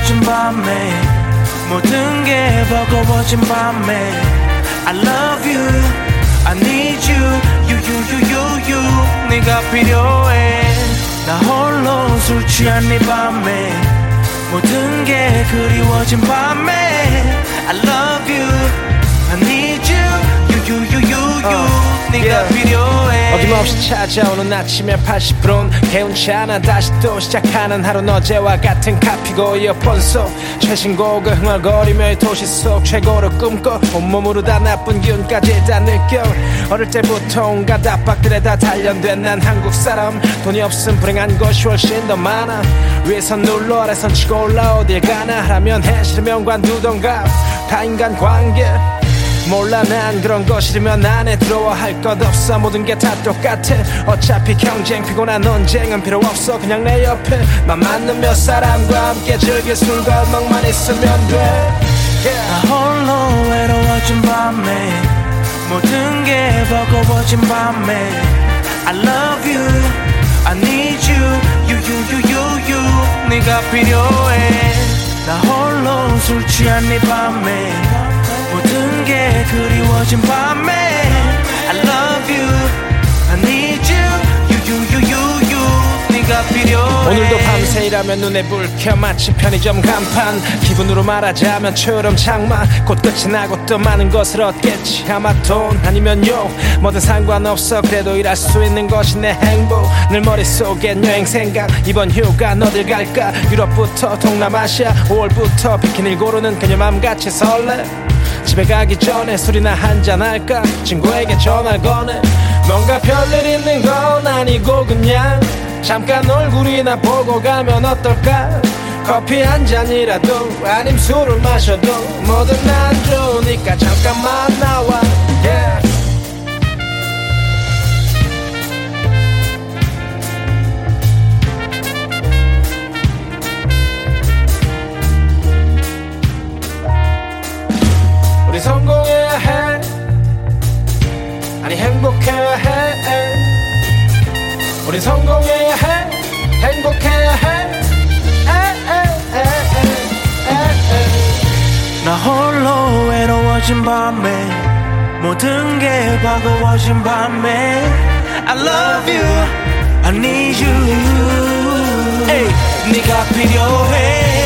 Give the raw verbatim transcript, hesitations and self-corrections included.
버거워진 밤에 모든 게 버거워진 밤에 I love you I need you you you you you you 네가 필요해 나 홀로 술 취한 네 밤에 모든 게 그리워진 밤에 I love you I need you you you you you you uh, 네가 yeah. 필요해 어김없이 찾아오는 아침에 팔십 분은 개운치 않아 다시 또 시작하는 하루는 어제와 같은 카피고 이어폰 속 최신곡을 흥얼거리며 이 도시 속 최고로 꿈꿔 온몸으로 다 나쁜 기운까지 다 느껴 어릴 때부터 온갖 압박들에 다 단련된 난 한국 사람 돈이 없음 불행한 것이 훨씬 더 많아 위에선 눌러 아래선 치고 올라 어딜 가나 하라면 해 싫으면 관두던가 다 인간관계 몰라 난 그런 거 싫으면 안에 들어와 할 것 없어 모든 게 다 똑같아 어차피 경쟁 피곤한 논쟁은 필요 없어 그냥 내 옆에 맘 맞는 몇 사람과 함께 즐길 술과 음악만 있으면 돼 yeah. 나 홀로 외로워진 밤에 모든 게 버거워진 밤에 I love you I need you you you you you you 네가 필요해 나 홀로 술 취한 네 밤에 모든 게 그리워진 밤에 I love you I need you you you you you you 네가 필요해 오늘도 밤새 일하면 눈에 불 켜 마치 편의점 간판 기분으로 말하자면 초여름 장마 곧 끝이 나고 또 많은 것을 얻겠지 아마 돈 아니면 욕 뭐든 상관없어 그래도 일할 수 있는 것이 내 행복 늘 머릿속엔 여행 생각 이번 휴가 어딜 갈까 유럽부터 동남아시아 오월부터 비키니를 고르는 그녀 맘같이 설레 집에 가기 전에 술이나 한잔 할까 친구에게 전화를 거네 뭔가 별일 있는 건 아니고 그냥 잠깐 얼굴이나 보고 가면 어떨까 커피 한 잔이라도 아님 술을 마셔도 뭐든 난 좋으니까 잠깐만 나와 yeah. 우리 성공해야 해 아니 행복해야 해 우리 성공해야 해 행복해야 해 나 홀로 외로워진 밤에 모든 게 버거워진 밤에 I love you I need you hey, 네가 필요해